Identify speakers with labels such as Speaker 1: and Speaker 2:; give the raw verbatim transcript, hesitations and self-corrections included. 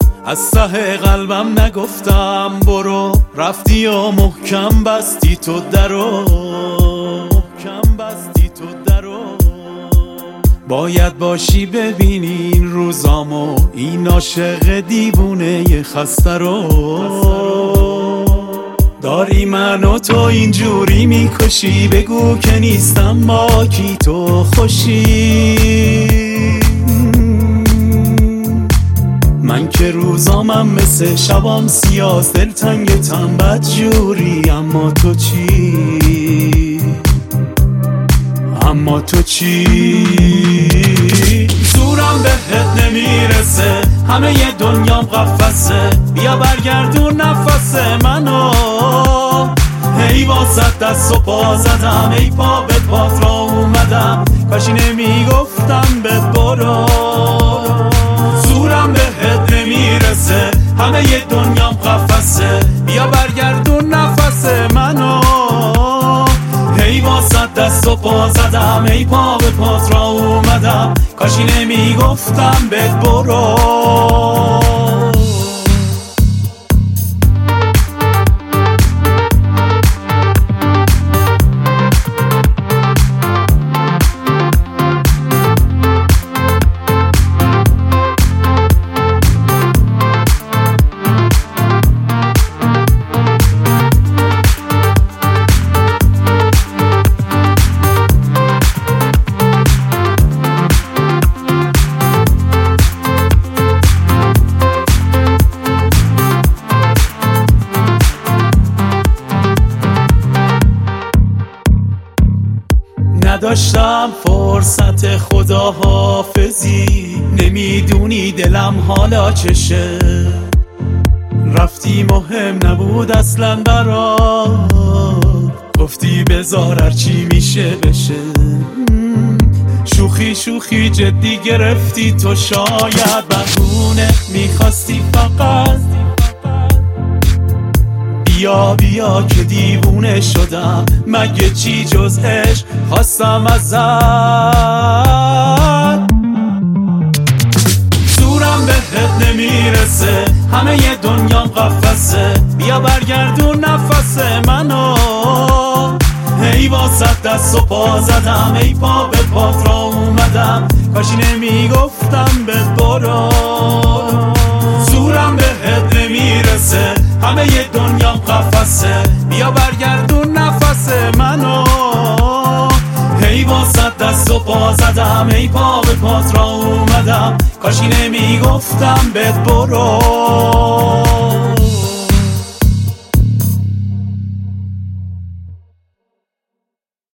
Speaker 1: از ته قلبم نگفتم برو، رفتی و محکم بستی تو درو، محکم بستی تو درو. باید باشی ببینی این روزامو، این عاشق دیوونه خسته رو. داری من و تو اینجوری میکشی، بگو که نیستم با کی تو خوشی. من که روزامم مثل شبام سیاست، دلتنگتم بدجوری، اما تو چی؟ اما تو چی؟ زورم بهت نمیرسه، همه ی دنیام قفسه، بیا برگردون نفس منو. هی واسه دست و پا زدم، ای پا به پات را اومدم، کاشی نمیگفتم به برو. زورم بهت نمیرسه، همه ی دنیام قفسه، بیا برگردون نفس منو. هی واسه دست و پا زدم، ای پا به پات را اومدم، کاشی نمیگفتم بهت برو. نداشتم فرصت خداحافظی، نمیدونی دلم حالا چشه. رفتی مهم نبود اصلا برات، گفتی بذار هرچی میشه بشه. شوخی شوخی جدی گرفتی تو، شاید بهونه میخواستی فقط. بیا بیا که دیوونه شدم، مگه چی جز عشق خواستم ازت. زورم بهت نمیرسه، همه ی دنیام قفسه، بیا برگردون نفس منو. هی واسه دست و پا زدم، ای پا به پات را اومدم، کاشی نمیگفتم به برو. زورم بهت نمیرسه، همه ی دنیام قفسه، بیا برگردون نفس منو. هی واسه دست و پا زدم، ای پا به پات را اومدم، کاشی نمیگفتم بهت برو.